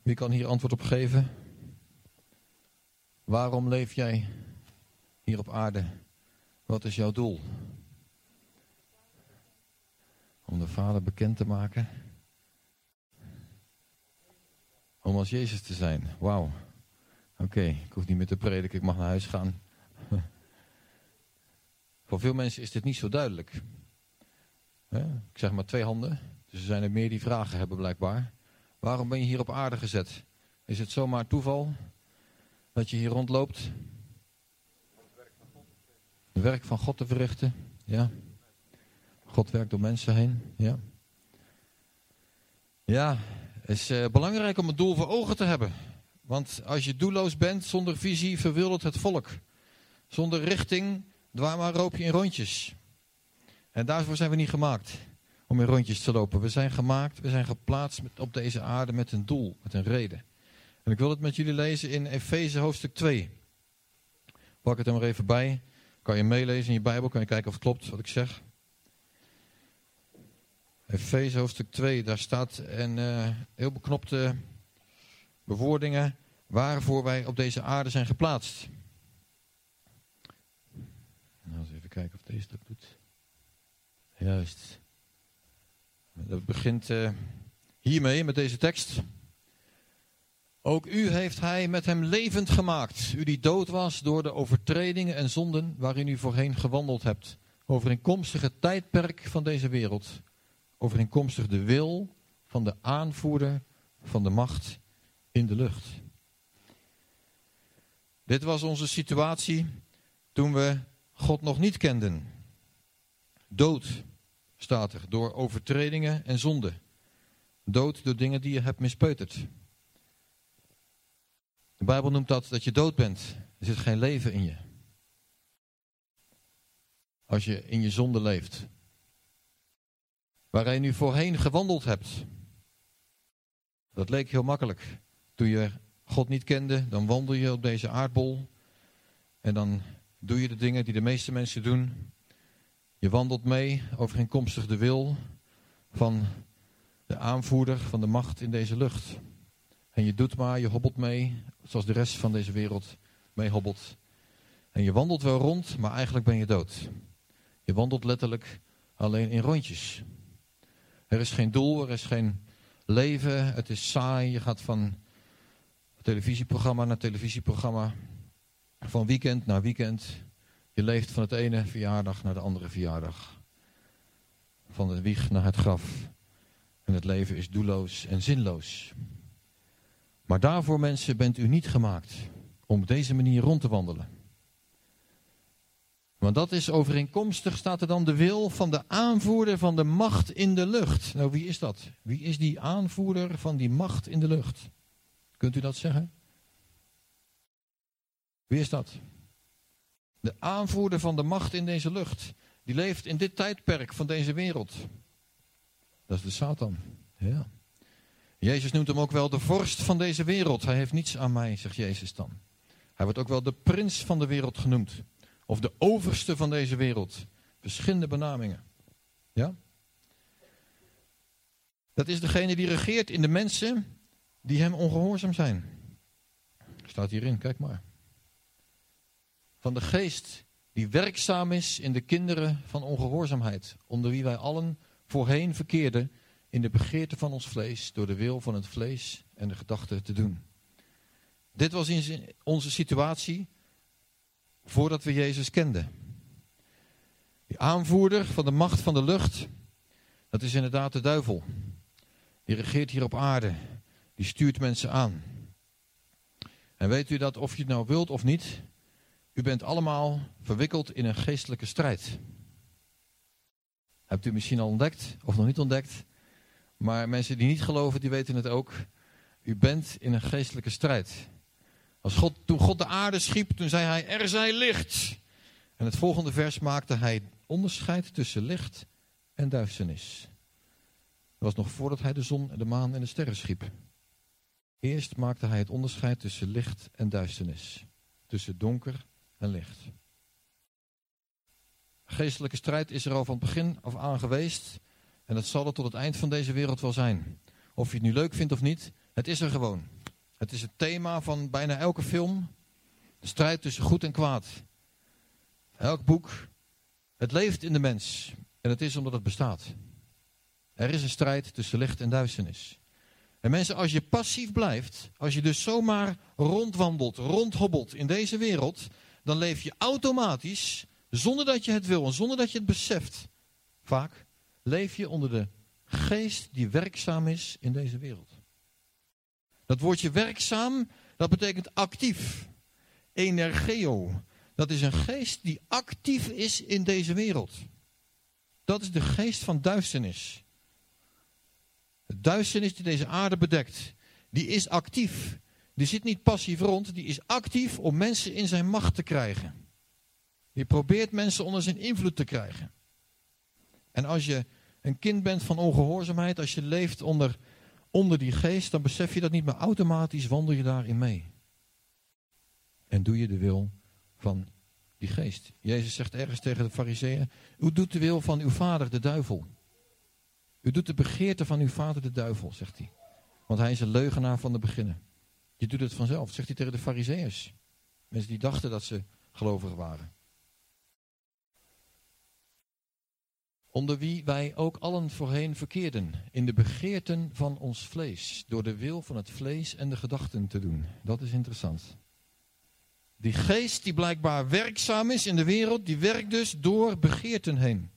Wie kan hier antwoord op geven? Waarom leef jij hier op aarde? Wat is jouw doel? Om de Vader bekend te maken? Om als Jezus te zijn. Wauw. Oké, ik hoef niet meer te prediken, ik mag naar huis gaan. Voor veel mensen is dit niet zo duidelijk. Ik zeg maar 2 handen, dus er zijn er meer die vragen hebben blijkbaar. Waarom ben je hier op aarde gezet? Is het zomaar toeval dat je hier rondloopt? Het werk van God te verrichten, ja. God werkt door mensen heen, ja. Ja, het is belangrijk om het doel voor ogen te hebben. Want als je doelloos bent, zonder visie, verwildert het volk. Zonder richting, roop je in rondjes. En daarvoor zijn we niet gemaakt, om in rondjes te lopen. We zijn gemaakt, we zijn geplaatst op deze aarde met een doel, met een reden. En ik wil het met jullie lezen in Efeze hoofdstuk 2. Pak het er maar even bij. Kan je meelezen in je Bijbel, kan je kijken of het klopt wat ik zeg. Efeze hoofdstuk 2, daar staat een heel beknopte bewoordingen waarvoor wij op deze aarde zijn geplaatst. Nou, eens even kijken of deze dat doet. Juist. Dat begint hiermee, met deze tekst. Ook u heeft hij met hem levend gemaakt. U die dood was door de overtredingen en zonden waarin u voorheen gewandeld hebt. Overeenkomstig het tijdperk van deze wereld. Overeenkomstig de wil van de aanvoerder van de macht in de lucht. Dit was onze situatie toen we God nog niet kenden. Dood, staat er, door overtredingen en zonden. Dood door dingen die je hebt mispeuterd. De Bijbel noemt dat je dood bent. Er zit geen leven in je. Als je in je zonde leeft. Waarin je voorheen gewandeld hebt. Dat leek heel makkelijk. Toen je God niet kende, dan wandel je op deze aardbol. En dan doe je de dingen die de meeste mensen doen. Je wandelt mee overeenkomstig de wil van de aanvoerder van de macht in deze lucht. En je doet maar, je hobbelt mee, zoals de rest van deze wereld mee hobbelt. En je wandelt wel rond, maar eigenlijk ben je dood. Je wandelt letterlijk alleen in rondjes. Er is geen doel, er is geen leven, het is saai. Je gaat van televisieprogramma naar televisieprogramma, van weekend naar weekend. Je leeft van het ene verjaardag naar de andere verjaardag. Van de wieg naar het graf. En het leven is doelloos en zinloos. Maar daarvoor, mensen, bent u niet gemaakt om op deze manier rond te wandelen. Want dat is overeenkomstig, staat er dan, de wil van de aanvoerder van de macht in de lucht. Nou, wie is dat? Wie is die aanvoerder van die macht in de lucht? Kunt u dat zeggen? Wie is dat? De aanvoerder van de macht in deze lucht. Die leeft in dit tijdperk van deze wereld. Dat is de Satan. Ja. Jezus noemt hem ook wel de vorst van deze wereld. Hij heeft niets aan mij, zegt Jezus dan. Hij wordt ook wel de prins van de wereld genoemd. Of de overste van deze wereld. Verschillende benamingen. Ja? Dat is degene die regeert in de mensen die hem ongehoorzaam zijn. Staat hierin, kijk maar. Van de geest die werkzaam is in de kinderen van ongehoorzaamheid. Onder wie wij allen voorheen verkeerden in de begeerte van ons vlees. Door de wil van het vlees en de gedachten te doen. Dit was onze situatie voordat we Jezus kenden. Die aanvoerder van de macht van de lucht, dat is inderdaad de duivel. Die regeert hier op aarde. Die stuurt mensen aan. En weet u dat, of je het nou wilt of niet, u bent allemaal verwikkeld in een geestelijke strijd. Hebt u misschien al ontdekt of nog niet ontdekt? Maar mensen die niet geloven, die weten het ook. U bent in een geestelijke strijd. Toen God de aarde schiep, toen zei hij, er zij licht. En het volgende vers maakte hij onderscheid tussen licht en duisternis. Dat was nog voordat hij de zon en de maan en de sterren schiep. Eerst maakte hij het onderscheid tussen licht en duisternis. Tussen donker en licht. Geestelijke strijd is er al van het begin af aan geweest. En dat zal er tot het eind van deze wereld wel zijn. Of je het nu leuk vindt of niet, het is er gewoon. Het is het thema van bijna elke film. De strijd tussen goed en kwaad. Elk boek. Het leeft in de mens. En het is omdat het bestaat. Er is een strijd tussen licht en duisternis. En mensen, als je passief blijft, als je dus zomaar rondwandelt, rondhobbelt in deze wereld, dan leef je automatisch, zonder dat je het wil en zonder dat je het beseft, vaak, leef je onder de geest die werkzaam is in deze wereld. Dat woordje werkzaam, dat betekent actief. Energeo. Dat is een geest die actief is in deze wereld. Dat is de geest van duisternis. De duisternis die deze aarde bedekt, die is actief. Die zit niet passief rond, die is actief om mensen in zijn macht te krijgen. Die probeert mensen onder zijn invloed te krijgen. En als je een kind bent van ongehoorzaamheid, als je leeft onder die geest, dan besef je dat niet, maar automatisch wandel je daarin mee. En doe je de wil van die geest. Jezus zegt ergens tegen de Farizeeën, u doet de wil van uw vader, de duivel. U doet de begeerte van uw vader, de duivel, zegt hij. Want hij is een leugenaar van de beginnen. Je doet het vanzelf, zegt hij tegen de Farizeeërs. Mensen die dachten dat ze gelovig waren. Onder wie wij ook allen voorheen verkeerden, in de begeerten van ons vlees, door de wil van het vlees en de gedachten te doen. Dat is interessant. Die geest die blijkbaar werkzaam is in de wereld, die werkt dus door begeerten heen.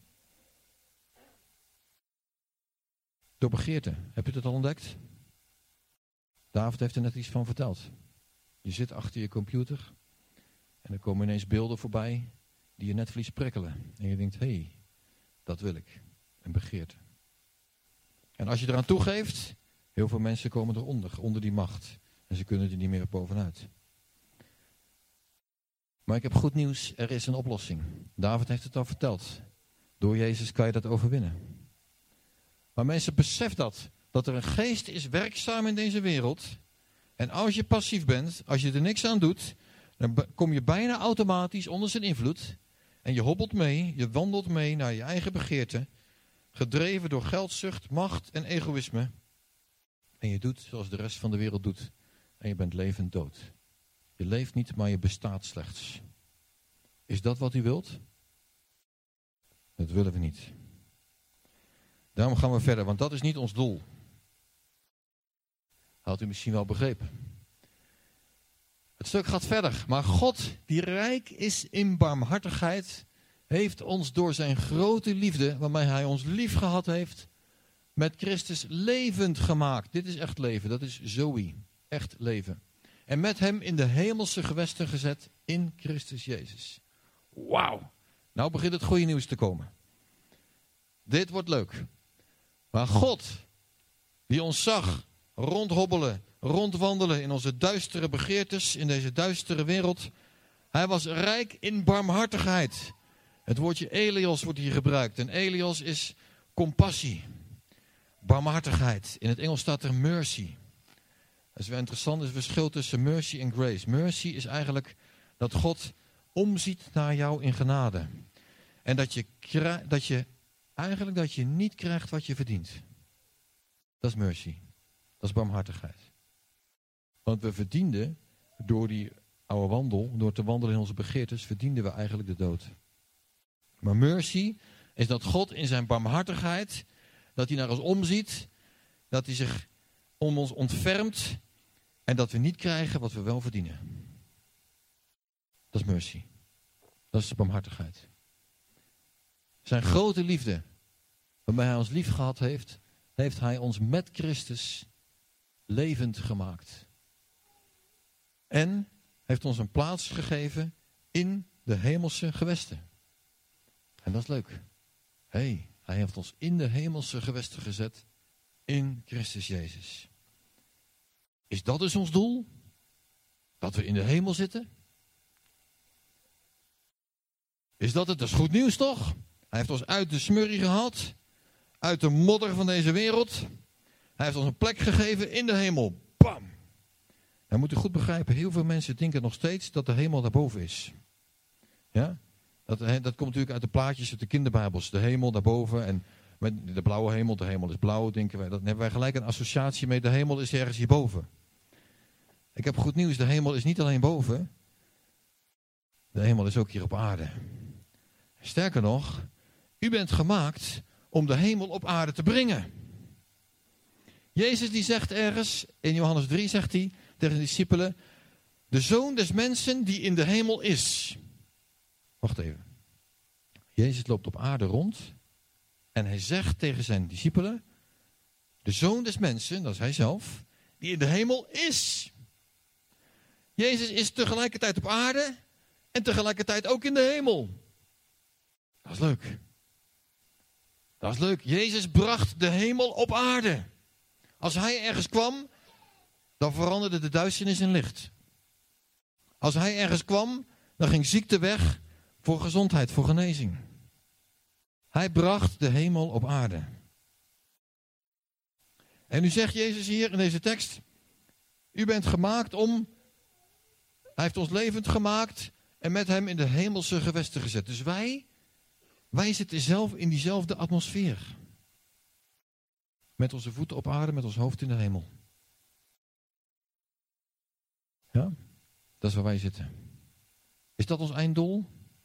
Door begeerten. Heb je dat al ontdekt? David heeft er net iets van verteld. Je zit achter je computer en er komen ineens beelden voorbij die je netvlies prikkelen. En je denkt, hé, dat wil ik. Een begeerte. En als je eraan toegeeft, heel veel mensen komen eronder, onder die macht. En ze kunnen er niet meer bovenuit. Maar ik heb goed nieuws, er is een oplossing. David heeft het al verteld. Door Jezus kan je dat overwinnen. Maar mensen, besef dat er een geest is werkzaam in deze wereld. En als je passief bent, als je er niks aan doet, dan kom je bijna automatisch onder zijn invloed. En je hobbelt mee, je wandelt mee naar je eigen begeerte. Gedreven door geldzucht, macht en egoïsme. En je doet zoals de rest van de wereld doet. En je bent levend dood. Je leeft niet, maar je bestaat slechts. Is dat wat u wilt? Dat willen we niet. Daarom gaan we verder, want dat is niet ons doel. Had u misschien wel begrepen. Het stuk gaat verder. Maar God, die rijk is in barmhartigheid, heeft ons door zijn grote liefde, waarmee hij ons lief gehad heeft, met Christus levend gemaakt. Dit is echt leven, dat is Zoe. Echt leven. En met hem in de hemelse gewesten gezet in Christus Jezus. Wauw. Nou begint het goede nieuws te komen. Dit wordt leuk. Maar God, die ons zag rondhobbelen, rondwandelen in onze duistere begeertes, in deze duistere wereld. Hij was rijk in barmhartigheid. Het woordje Elios wordt hier gebruikt. En Elios is compassie. Barmhartigheid. In het Engels staat er mercy. Dat is wel interessant, is het verschil tussen mercy en grace. Mercy is eigenlijk dat God omziet naar jou in genade. En dat je niet krijgt wat je verdient. Dat is mercy. Dat is barmhartigheid. Want we verdienden, door die oude wandel, door te wandelen in onze begeertes, verdienden we eigenlijk de dood. Maar mercy is dat God in zijn barmhartigheid, dat hij naar ons omziet, dat hij zich om ons ontfermt en dat we niet krijgen wat we wel verdienen. Dat is mercy. Dat is de barmhartigheid. Zijn grote liefde, waarmee hij ons lief gehad heeft, heeft hij ons met Christus levend gemaakt. En heeft ons een plaats gegeven in de hemelse gewesten. En dat is leuk. Hij heeft ons in de hemelse gewesten gezet in Christus Jezus. Is dat dus ons doel? Dat we in de hemel zitten? Is dat het? Dat is goed nieuws toch? Hij heeft ons uit de smurrie gehaald. Uit de modder van deze wereld. Hij heeft ons een plek gegeven in de hemel. Bam! Dan moet u goed begrijpen, heel veel mensen denken nog steeds dat de hemel daarboven is. Ja? Dat komt natuurlijk uit de plaatjes uit de kinderbijbels. De hemel daarboven en met de blauwe hemel, de hemel is blauw, denken wij. Dan hebben wij gelijk een associatie mee, de hemel is ergens hierboven. Ik heb goed nieuws, de hemel is niet alleen boven. De hemel is ook hier op aarde. Sterker nog, u bent gemaakt om de hemel op aarde te brengen. Jezus die zegt ergens, in Johannes 3 zegt hij tegen de discipelen, de Zoon des mensen die in de hemel is. Wacht even. Jezus loopt op aarde rond en hij zegt tegen zijn discipelen, de Zoon des mensen, dat is hij zelf, die in de hemel is. Jezus is tegelijkertijd op aarde en tegelijkertijd ook in de hemel. Dat is leuk. Dat is leuk. Jezus bracht de hemel op aarde. Als hij ergens kwam, dan veranderde de duisternis in licht. Als hij ergens kwam, dan ging ziekte weg voor gezondheid, voor genezing. Hij bracht de hemel op aarde. En nu zegt Jezus hier in deze tekst, u bent gemaakt om, hij heeft ons levend gemaakt en met hem in de hemelse gewesten gezet. Dus wij zitten zelf in diezelfde atmosfeer. Met onze voeten op aarde, met ons hoofd in de hemel. Ja, dat is waar wij zitten. Is dat ons einddoel?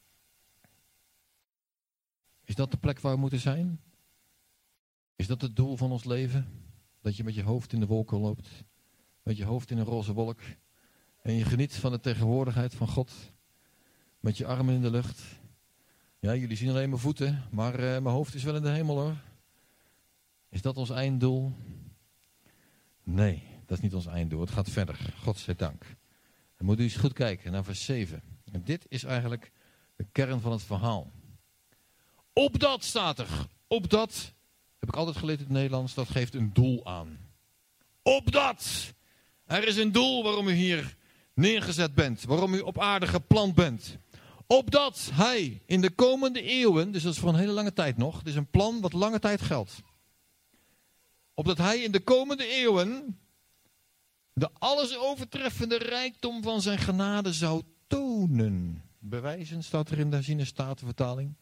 Is dat de plek waar we moeten zijn? Is dat het doel van ons leven? Dat je met je hoofd in de wolken loopt. Met je hoofd in een roze wolk. En je geniet van de tegenwoordigheid van God. Met je armen in de lucht. Ja, jullie zien alleen mijn voeten. Maar mijn hoofd is wel in de hemel hoor. Is dat ons einddoel? Nee, dat is niet ons einddoel. Het gaat verder. Godzijdank. Dan moet u eens goed kijken naar vers 7. En dit is eigenlijk de kern van het verhaal. Opdat staat er. Opdat, heb ik altijd geleerd in het Nederlands, dat geeft een doel aan. Opdat. Er is een doel waarom u hier neergezet bent. Waarom u op aarde geplant bent. Opdat hij in de komende eeuwen, dus dat is voor een hele lange tijd nog. Het is een plan wat lange tijd geldt. Opdat hij in de komende eeuwen de alles overtreffende rijkdom van zijn genade zou tonen. Bewijzen staat er in de herziene statenvertaling.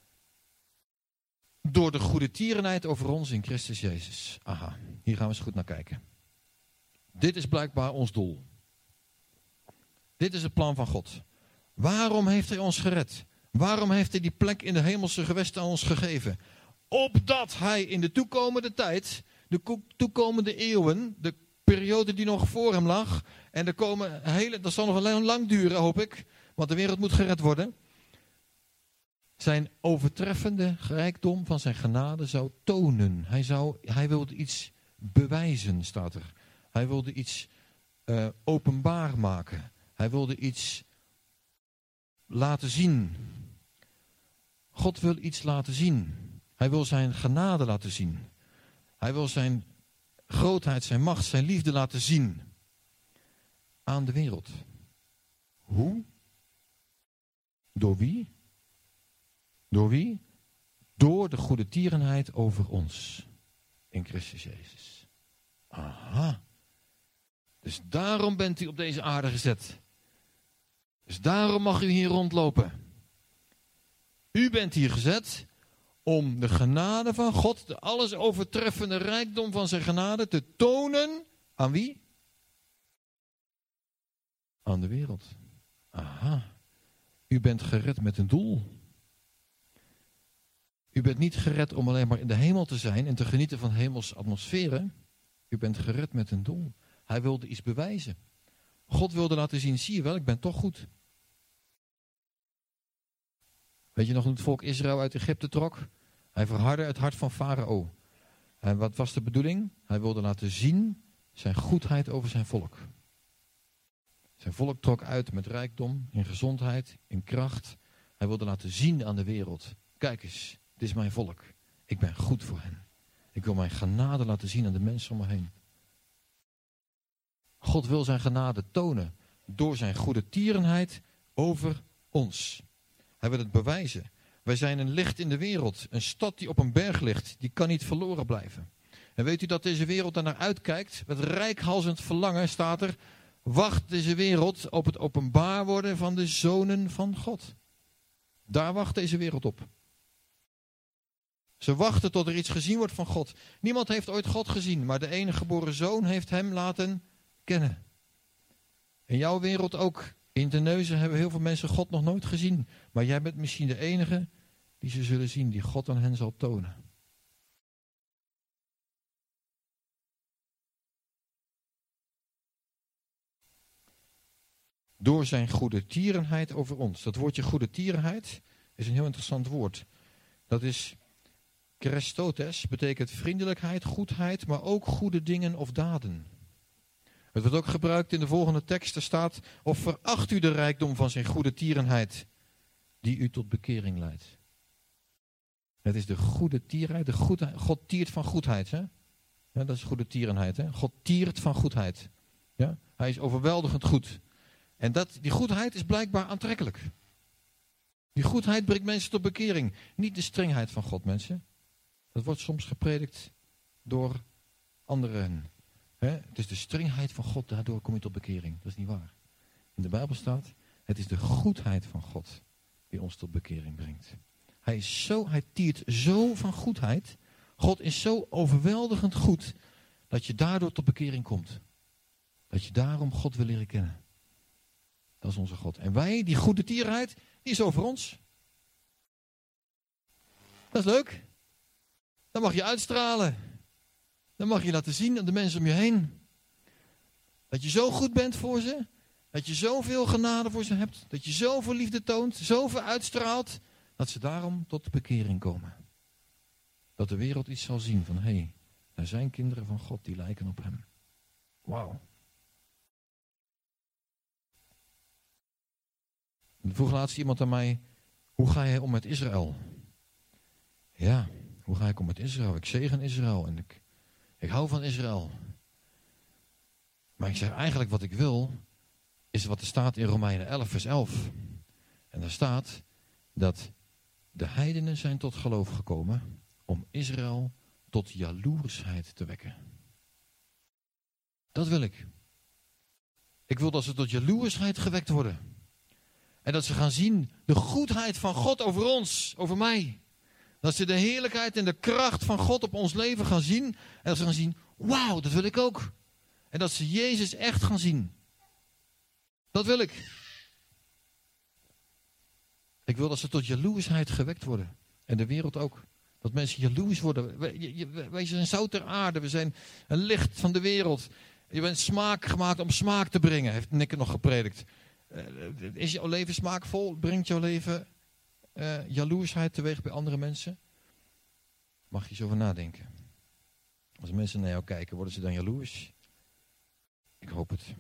Door de goede tierenheid over ons in Christus Jezus. Aha, hier gaan we eens goed naar kijken. Dit is blijkbaar ons doel. Dit is het plan van God. Waarom heeft hij ons gered? Waarom heeft hij die plek in de hemelse gewesten aan ons gegeven? Opdat hij in de toekomende tijd, de toekomende eeuwen, de periode die nog voor hem lag, en dat zal nog lang duren hoop ik, want de wereld moet gered worden. Zijn overtreffende rijkdom van zijn genade zou tonen. Hij wilde iets bewijzen, staat er. Hij wilde iets openbaar maken. Hij wilde iets laten zien. God wil iets laten zien. Hij wil zijn genade laten zien. Hij wil zijn grootheid, zijn macht, zijn liefde laten zien. Aan de wereld. Hoe? Door wie? Door wie? Door de goede tierenheid over ons. In Christus Jezus. Aha. Dus daarom bent u op deze aarde gezet. Dus daarom mag u hier rondlopen. U bent hier gezet om de genade van God, de alles overtreffende rijkdom van zijn genade, te tonen aan wie? Aan de wereld. Aha. U bent gered met een doel. U bent niet gered om alleen maar in de hemel te zijn en te genieten van hemelse atmosferen. U bent gered met een doel. Hij wilde iets bewijzen. God wilde laten zien, zie je wel, ik ben toch goed. Weet je nog hoe het volk Israël uit Egypte trok? Hij verhardde het hart van Farao. En wat was de bedoeling? Hij wilde laten zien zijn goedheid over zijn volk. Zijn volk trok uit met rijkdom, in gezondheid, in kracht. Hij wilde laten zien aan de wereld. Kijk eens, dit is mijn volk. Ik ben goed voor hen. Ik wil mijn genade laten zien aan de mensen om me heen. God wil zijn genade tonen door zijn goede tierenheid over ons. Hij wil het bewijzen. Wij zijn een licht in de wereld. Een stad die op een berg ligt, die kan niet verloren blijven. En weet u dat deze wereld daarnaar uitkijkt? Met reikhalzend verlangen staat er, wacht deze wereld op het openbaar worden van de zonen van God. Daar wacht deze wereld op. Ze wachten tot er iets gezien wordt van God. Niemand heeft ooit God gezien, maar de enige geboren zoon heeft hem laten kennen. In jouw wereld ook. In de neuzen hebben heel veel mensen God nog nooit gezien. Maar jij bent misschien de enige die ze zullen zien, die God aan hen zal tonen. Door zijn goedertierenheid over ons. Dat woordje goedertierenheid is een heel interessant woord. Dat is Christotes, betekent vriendelijkheid, goedheid, maar ook goede dingen of daden. Het wordt ook gebruikt in de volgende tekst. Er staat, of veracht u de rijkdom van zijn goedertierenheid, die u tot bekering leidt. Het is de goedertierenheid, de goedheid. God tiert van goedheid. Hè? Ja, dat is goedertierenheid. Hè? God tiert van goedheid. Ja? Hij is overweldigend goed. En die goedheid is blijkbaar aantrekkelijk. Die goedheid brengt mensen tot bekering. Niet de strengheid van God, mensen. Dat wordt soms gepredikt door anderen. Het is de strengheid van God, daardoor kom je tot bekering. Dat is niet waar. In de Bijbel staat, het is de goedheid van God die ons tot bekering brengt. Hij tiert zo van goedheid. God is zo overweldigend goed, dat je daardoor tot bekering komt. Dat je daarom God wil leren kennen. Dat is onze God. En wij, die goede tierheid, die is over ons. Dat is leuk. Dan mag je uitstralen. Dan mag je laten zien aan de mensen om je heen. Dat je zo goed bent voor ze. Dat je zoveel genade voor ze hebt. Dat je zoveel liefde toont. Zoveel uitstraalt. Dat ze daarom tot de bekering komen. Dat de wereld iets zal zien van, hé, er zijn kinderen van God die lijken op hem. Wauw. Er vroeg laatst iemand aan mij, hoe ga jij om met Israël? Ja, hoe ga ik om met Israël? Ik zegen Israël en ik hou van Israël. Maar ik zeg eigenlijk wat ik wil, is wat er staat in Romeinen 11 vers 11. En daar staat dat de heidenen zijn tot geloof gekomen om Israël tot jaloersheid te wekken. Dat wil ik. Ik wil dat ze tot jaloersheid gewekt worden. En dat ze gaan zien de goedheid van God over ons, over mij. Dat ze de heerlijkheid en de kracht van God op ons leven gaan zien. En dat ze gaan zien, wauw, dat wil ik ook. En dat ze Jezus echt gaan zien. Dat wil ik. Ik wil dat ze tot jaloersheid gewekt worden. En de wereld ook. Dat mensen jaloers worden. Wij zijn zout ter aarde. We zijn een licht van de wereld. Je bent smaak gemaakt om smaak te brengen. Heeft Nikke nog gepredikt. Is jouw leven smaakvol? Brengt jouw leven jaloersheid teweeg bij andere mensen? Mag je eens over nadenken. Als mensen naar jou kijken, worden ze dan jaloers? Ik hoop het.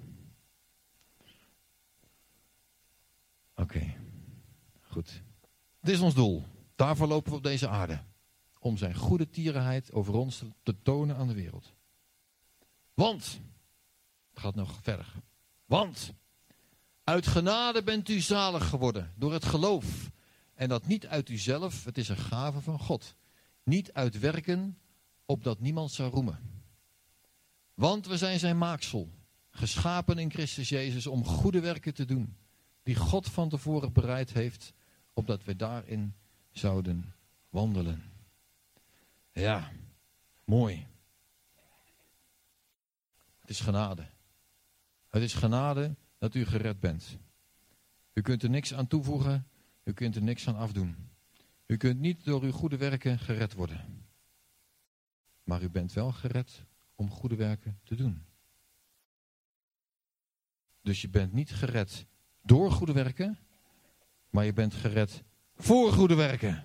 Oké. Goed. Dit is ons doel. Daarvoor lopen we op deze aarde. Om zijn goede tierenheid over ons te tonen aan de wereld. Want, het gaat nog verder. Want, uit genade bent u zalig geworden door het geloof. En dat niet uit uzelf, het is een gave van God. Niet uit werken, opdat niemand zou roemen. Want we zijn zijn maaksel, geschapen in Christus Jezus om goede werken te doen. Die God van tevoren bereid heeft, opdat we daarin zouden wandelen. Ja, mooi. Het is genade. Het is genade dat u gered bent. U kunt er niks aan toevoegen. U kunt er niks aan afdoen. U kunt niet door uw goede werken gered worden. Maar u bent wel gered om goede werken te doen. Dus je bent niet gered door goede werken, maar je bent gered voor goede werken.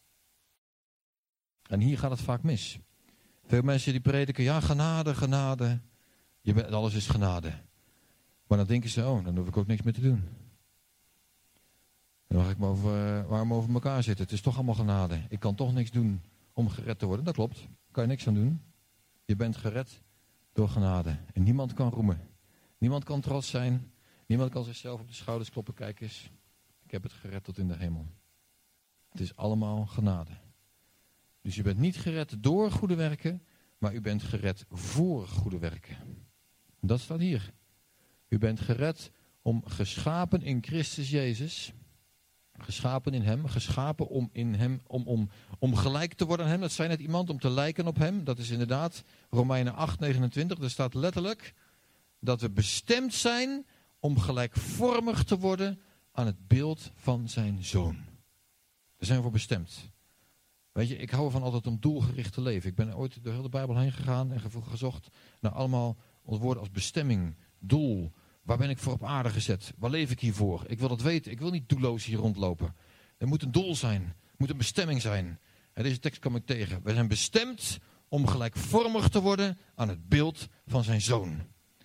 En hier gaat het vaak mis. Veel mensen die prediken, ja, genade, genade. Alles is genade. Maar dan denken ze, dan hoef ik ook niks meer te doen. Dan mag ik waarom over elkaar zitten. Het is toch allemaal genade. Ik kan toch niks doen om gered te worden. Dat klopt. Daar kan je niks aan doen. Je bent gered door genade. En niemand kan roemen. Niemand kan trots zijn. Niemand kan zichzelf op de schouders kloppen. Kijk eens, ik heb het gered tot in de hemel. Het is allemaal genade. Dus je bent niet gered door goede werken, maar u bent gered voor goede werken. Dat staat hier. U bent gered om geschapen in Christus Jezus. Geschapen in hem. Geschapen om in hem, om gelijk te worden aan hem. Dat zei net iemand, om te lijken op hem. Dat is inderdaad Romeinen 8:29. Daar staat letterlijk dat we bestemd zijn om gelijkvormig te worden aan het beeld van zijn Zoon. Daar zijn we voor bestemd. Weet je, ik hou ervan altijd om doelgericht te leven. Ik ben ooit door heel de Bijbel heen gegaan en gezocht naar allemaal woorden als bestemming, doel. Waar ben ik voor op aarde gezet? Waar leef ik hiervoor? Ik wil dat weten. Ik wil niet doelloos hier rondlopen. Er moet een doel zijn. Er moet een bestemming zijn. En deze tekst kwam ik tegen. We zijn bestemd om gelijkvormig te worden aan het beeld van zijn Zoon.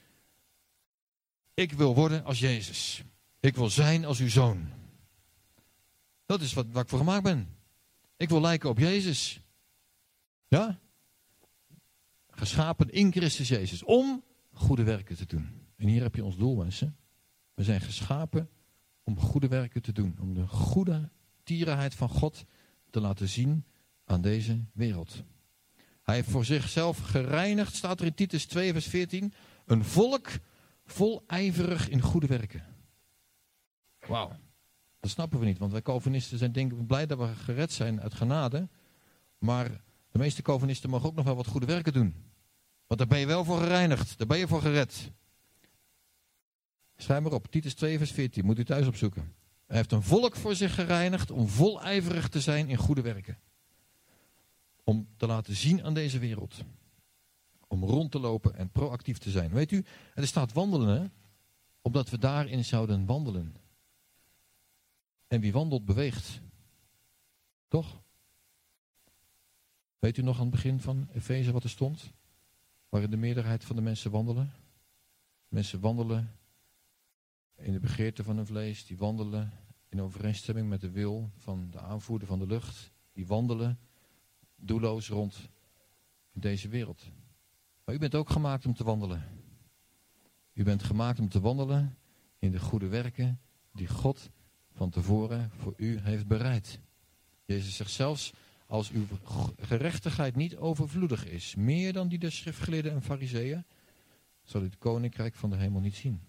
Ik wil worden als Jezus. Ik wil zijn als uw Zoon. Dat is waar ik voor gemaakt ben. Ik wil lijken op Jezus. Ja? Geschapen in Christus Jezus. Om goede werken te doen. En hier heb je ons doel, mensen. We zijn geschapen om goede werken te doen. Om de goede tierenheid van God te laten zien aan deze wereld. Hij heeft voor zichzelf gereinigd, staat er in Titus 2 vers 14. Een volk volijverig in goede werken. Wauw. Dat snappen we niet, want wij Calvinisten zijn denk ik blij dat we gered zijn uit genade. Maar de meeste Calvinisten mogen ook nog wel wat goede werken doen. Want daar ben je wel voor gereinigd, daar ben je voor gered. Schrijf maar op, Titus 2 vers 14, moet u thuis opzoeken. Hij heeft een volk voor zich gereinigd om volijverig te zijn in goede werken. Om te laten zien aan deze wereld. Om rond te lopen en proactief te zijn. Weet u, er staat wandelen, hè? Omdat we daarin zouden wandelen. En wie wandelt, beweegt. Toch? Weet u nog aan het begin van Efeze wat er stond? Waarin de meerderheid van de mensen wandelen. Mensen wandelen in de begeerte van hun vlees. Die wandelen in overeenstemming met de wil van de aanvoerder van de lucht. Die wandelen doelloos rond in deze wereld. Maar u bent ook gemaakt om te wandelen. U bent gemaakt om te wandelen in de goede werken die God van tevoren voor u heeft bereid. Jezus zegt zelfs, als uw gerechtigheid niet overvloedig is, meer dan die der schriftgeleerden en farizeeën, zal u het koninkrijk van de hemel niet zien.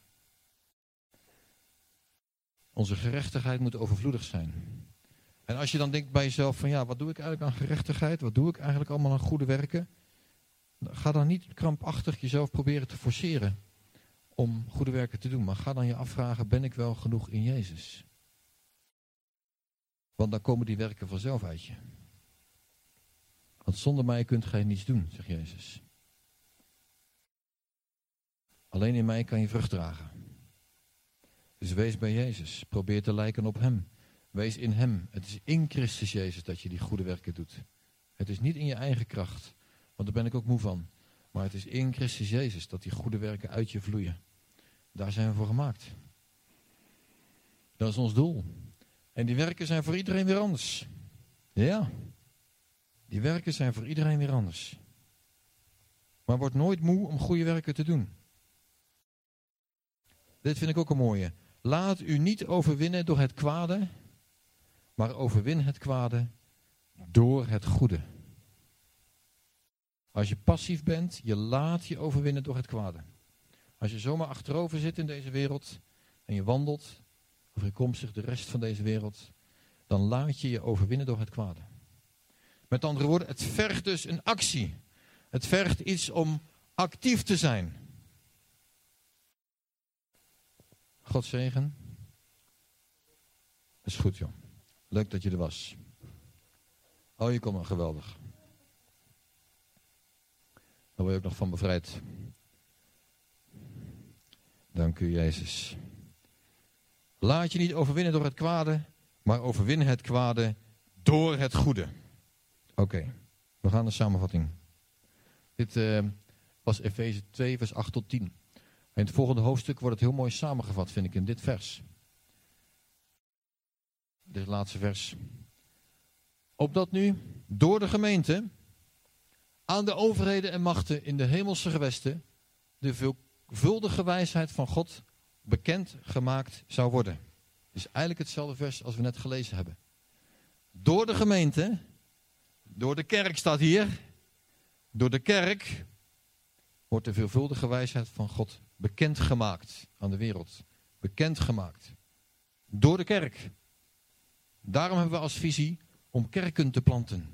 Onze gerechtigheid moet overvloedig zijn. En als je dan denkt bij jezelf van ja, wat doe ik eigenlijk aan gerechtigheid? Wat doe ik eigenlijk allemaal aan goede werken? Ga dan niet krampachtig jezelf proberen te forceren om goede werken te doen. Maar ga dan je afvragen, ben ik wel genoeg in Jezus? Want dan komen die werken vanzelf uit je. Want zonder mij kunt gij niets doen, zegt Jezus. Alleen in mij kan je vrucht dragen. Dus wees bij Jezus. Probeer te lijken op hem. Wees in hem. Het is in Christus Jezus dat je die goede werken doet. Het is niet in je eigen kracht. Want daar ben ik ook moe van. Maar het is in Christus Jezus dat die goede werken uit je vloeien. Daar zijn we voor gemaakt. Dat is ons doel. En die werken zijn voor iedereen weer anders. Ja. Die werken zijn voor iedereen weer anders. Maar word nooit moe om goede werken te doen. Dit vind ik ook een mooie. Laat u niet overwinnen door het kwade, maar overwin het kwade door het goede. Als je passief bent, je laat je overwinnen door het kwade. Als je zomaar achterover zit in deze wereld en je wandelt overeenkomstig de rest van deze wereld, dan laat je je overwinnen door het kwade. Met andere woorden, het vergt dus een actie. Het vergt iets om actief te zijn. God zegen. Dat is goed, joh. Leuk dat je er was. Oh, je komt maar, geweldig. Daar word je ook nog van bevrijd. Dank u, Jezus. Laat je niet overwinnen door het kwade, maar overwin het kwade door het goede. Oké, we gaan naar de samenvatting. Dit was Efeze 2, vers 8 tot 10. In het volgende hoofdstuk wordt het heel mooi samengevat, vind ik, in dit vers. Dit laatste vers. Opdat nu door de gemeente aan de overheden en machten in de hemelse gewesten de veelvuldige wijsheid van God bekend gemaakt zou worden. Dus eigenlijk hetzelfde vers als we net gelezen hebben. Door de gemeente, door de kerk staat hier, door de kerk wordt de veelvuldige wijsheid van God bekendgemaakt aan de wereld. Bekendgemaakt. Door de kerk. Daarom hebben we als visie om kerken te planten.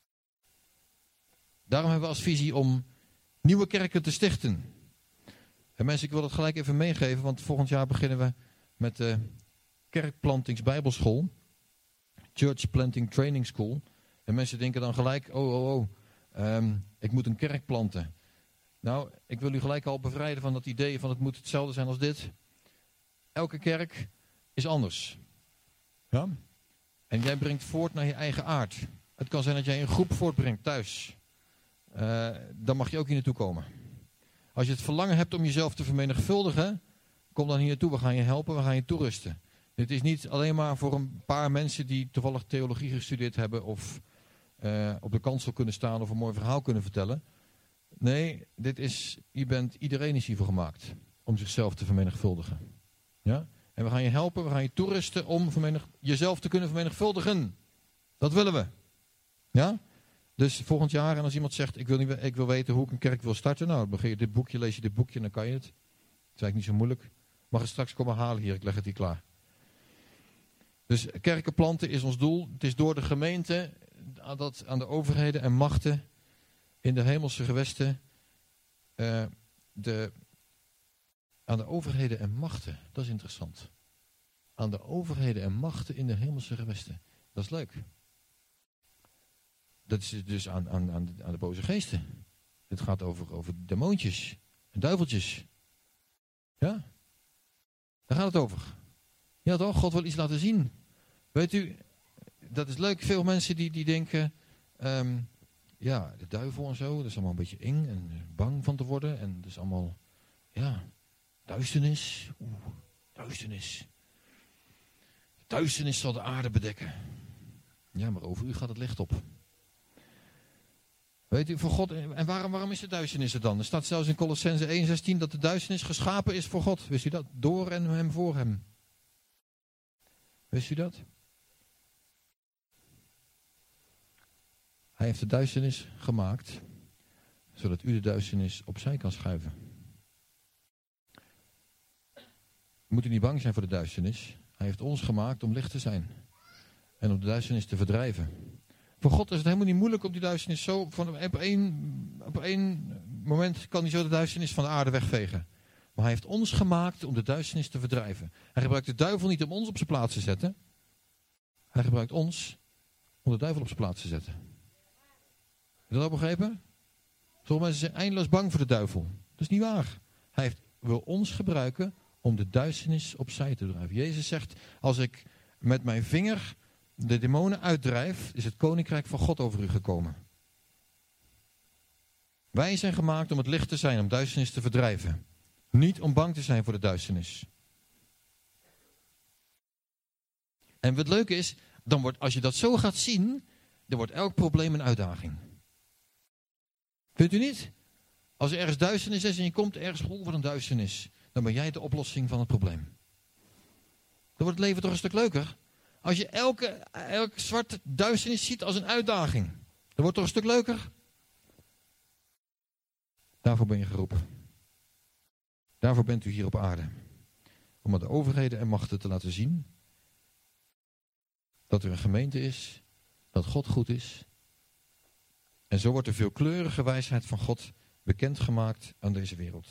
Daarom hebben we als visie om nieuwe kerken te stichten. En mensen, ik wil dat gelijk even meegeven, want volgend jaar beginnen we met de Kerkplantings-Bijbelschool. Church Planting Training School. En mensen denken dan gelijk, ik moet een kerk planten. Nou, ik wil u gelijk al bevrijden van dat idee van het moet hetzelfde zijn als dit. Elke kerk is anders. Ja? En jij brengt voort naar je eigen aard. Het kan zijn dat jij een groep voortbrengt thuis. Dan mag je ook hier naartoe komen. Als je het verlangen hebt om jezelf te vermenigvuldigen, kom dan hier naartoe. We gaan je helpen, we gaan je toerusten. Dit is niet alleen maar voor een paar mensen die toevallig theologie gestudeerd hebben of op de kansel kunnen staan of een mooi verhaal kunnen vertellen. Nee, iedereen is hiervoor gemaakt om zichzelf te vermenigvuldigen. Ja? En we gaan je helpen, we gaan je toerusten om jezelf te kunnen vermenigvuldigen. Dat willen we. Ja? Dus volgend jaar, en als iemand zegt, ik wil weten hoe ik een kerk wil starten. Nou, dan begin je dit boekje, lees je dit boekje en dan kan je het. Dat is eigenlijk niet zo moeilijk. Mag het straks komen halen hier, ik leg het hier klaar. Dus kerken planten is ons doel. Het is door de gemeente dat aan de overheden en machten in de hemelse gewesten. Aan de overheden en machten, dat is interessant. Aan de overheden en machten in de hemelse gewesten. Dat is leuk. Dat is dus aan de boze geesten. Het gaat over demoontjes en duiveltjes. Ja? Daar gaat het over. Ja toch, God wil iets laten zien. Weet u, dat is leuk. Veel mensen die denken, de duivel en zo, dat is allemaal een beetje eng en bang van te worden. En dat is allemaal, duisternis. Duisternis. Duisternis zal de aarde bedekken. Ja, maar over u gaat het licht op. Weet u, voor God, en waarom is de duisternis er dan? Er staat zelfs in Colossenzen 1:16 dat de duisternis geschapen is voor God. Wist u dat? Door en hem voor hem. Wist u dat? Hij heeft de duisternis gemaakt, zodat u de duisternis opzij kan schuiven. We moeten niet bang zijn voor de duisternis. Hij heeft ons gemaakt om licht te zijn. En om de duisternis te verdrijven. Voor God is het helemaal niet moeilijk om die duisternis zo... Op één moment kan hij zo de duisternis van de aarde wegvegen. Maar hij heeft ons gemaakt om de duisternis te verdrijven. Hij gebruikt de duivel niet om ons op zijn plaats te zetten. Hij gebruikt ons om de duivel op zijn plaats te zetten. Heb je dat al begrepen? Sommige mensen zijn eindeloos bang voor de duivel. Dat is niet waar. Hij wil ons gebruiken om de duisternis opzij te drijven. Jezus zegt, als ik met mijn vinger de demonen uitdrijf, is het koninkrijk van God over u gekomen. Wij zijn gemaakt om het licht te zijn, om duisternis te verdrijven. Niet om bang te zijn voor de duisternis. En wat leuk is, als je dat zo gaat zien, dan wordt elk probleem een uitdaging. Vindt u niet? Als er ergens duisternis is en je komt ergens wat een duisternis, dan ben jij de oplossing van het probleem. Dan wordt het leven toch een stuk leuker. Als je elke zwarte duisternis ziet als een uitdaging, dan wordt het toch een stuk leuker. Daarvoor ben je geroepen. Daarvoor bent u hier op aarde. Om aan de overheden en machten te laten zien dat er een gemeente is, dat God goed is. En zo wordt de veelkleurige wijsheid van God bekendgemaakt aan deze wereld.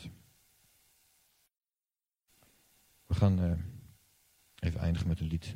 We gaan even eindigen met een lied.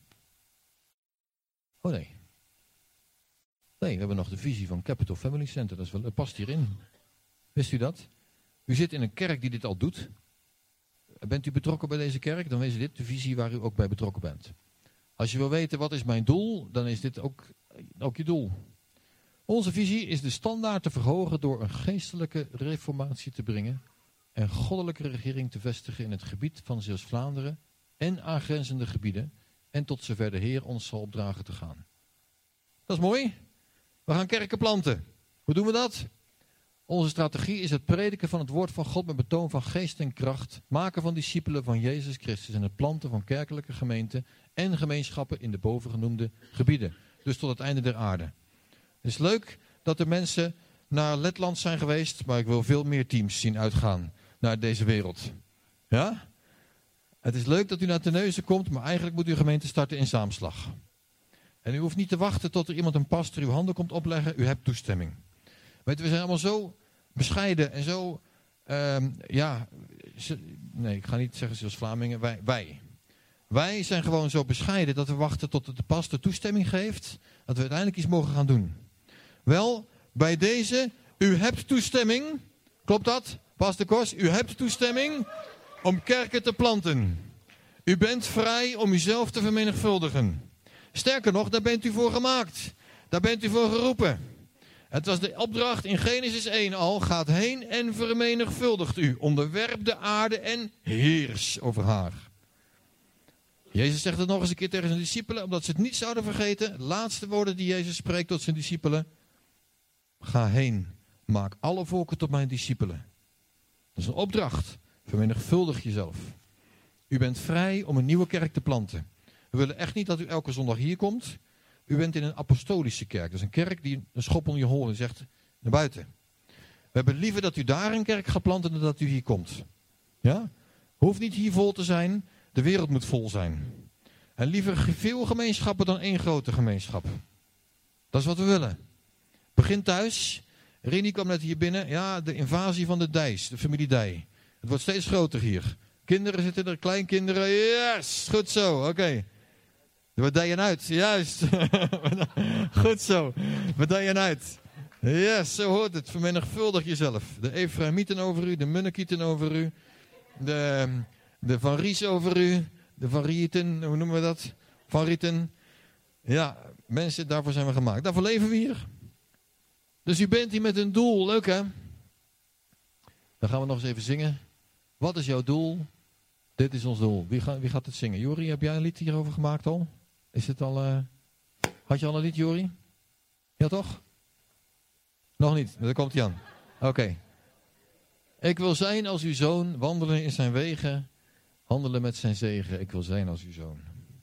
Oh nee. Nee, we hebben nog de visie van Capital Family Center. Dat past hierin. Wist u dat? U zit in een kerk die dit al doet. Bent u betrokken bij deze kerk? Dan is dit de visie waar u ook bij betrokken bent. Als je wil weten wat is mijn doel, dan is dit ook je doel. Onze visie is de standaard te verhogen door een geestelijke reformatie te brengen en goddelijke regering te vestigen in het gebied van Zeeuws-Vlaanderen en aangrenzende gebieden en tot zover de Heer ons zal opdragen te gaan. Dat is mooi. We gaan kerken planten. Hoe doen we dat? Onze strategie is het prediken van het woord van God met betoon van geest en kracht, maken van discipelen van Jezus Christus en het planten van kerkelijke gemeenten en gemeenschappen in de bovengenoemde gebieden. Dus tot het einde der aarde. Het is leuk dat er mensen naar Letland zijn geweest, maar ik wil veel meer teams zien uitgaan naar deze wereld. Ja? Het is leuk dat u naar Terneuzen komt, maar eigenlijk moet u gemeente starten in Zaamslag. En u hoeft niet te wachten tot er iemand een pastor uw handen komt opleggen, u hebt toestemming. Weet u, we zijn allemaal zo bescheiden en zo nee, ik ga niet zeggen zoals Vlamingen, wij zijn gewoon zo bescheiden dat we wachten tot de pastor toestemming geeft, dat we uiteindelijk iets mogen gaan doen. Wel, bij deze, u hebt toestemming, klopt dat, pastor Kos? U hebt toestemming om kerken te planten. U bent vrij om uzelf te vermenigvuldigen. Sterker nog, daar bent u voor gemaakt. Daar bent u voor geroepen. Het was de opdracht in Genesis 1 al. Gaat heen en vermenigvuldigt u. Onderwerp de aarde en heers over haar. Jezus zegt het nog eens een keer tegen zijn discipelen. Omdat ze het niet zouden vergeten. De laatste woorden die Jezus spreekt tot zijn discipelen. Ga heen. Maak alle volken tot mijn discipelen. Dat is een opdracht. Vermenigvuldig jezelf. U bent vrij om een nieuwe kerk te planten. We willen echt niet dat u elke zondag hier komt. U bent in een apostolische kerk. Dat is een kerk die een schop onder je horen zegt naar buiten. We hebben liever dat u daar een kerk gaat planten dan dat u hier komt. Ja? Hoeft niet hier vol te zijn. De wereld moet vol zijn. En liever veel gemeenschappen dan één grote gemeenschap. Dat is wat we willen. Begin thuis. Rini kwam net hier binnen. Ja, de invasie van de Dijs. De familie Dij. Het wordt steeds groter hier. Kinderen zitten er, kleinkinderen. Yes, goed zo. Oké. We dijen uit, juist. Goed zo. We dijen uit. Yes, zo hoort het. Vermenigvuldig jezelf. De Efraimieten over u, de Munnekieten over u. De Van Ries over u. De Van Rieten, hoe noemen we dat? Van Rieten. Ja, mensen, daarvoor zijn we gemaakt. Daarvoor leven we hier. Dus u bent hier met een doel. Leuk hè? Dan gaan we nog eens even zingen. Wat is jouw doel? Dit is ons doel. Wie gaat het zingen? Jori, heb jij een lied hierover gemaakt al? Is het al... Had je al een lied, Jori? Ja, toch? Nog niet. Daar komt hij aan. Oké. Ik wil zijn als uw zoon, wandelen in zijn wegen, handelen met zijn zegen. Ik wil zijn als uw zoon.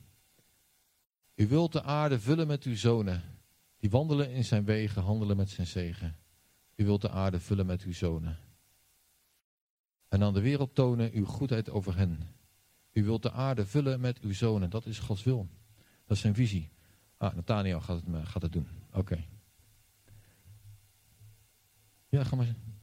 U wilt de aarde vullen met uw zonen, die wandelen in zijn wegen, handelen met zijn zegen. U wilt de aarde vullen met uw zonen. En aan de wereld tonen uw goedheid over hen. U wilt de aarde vullen met uw zonen. Dat is Gods wil. Dat is zijn visie. Nathaniel gaat het doen. Oké. Ja, ga maar.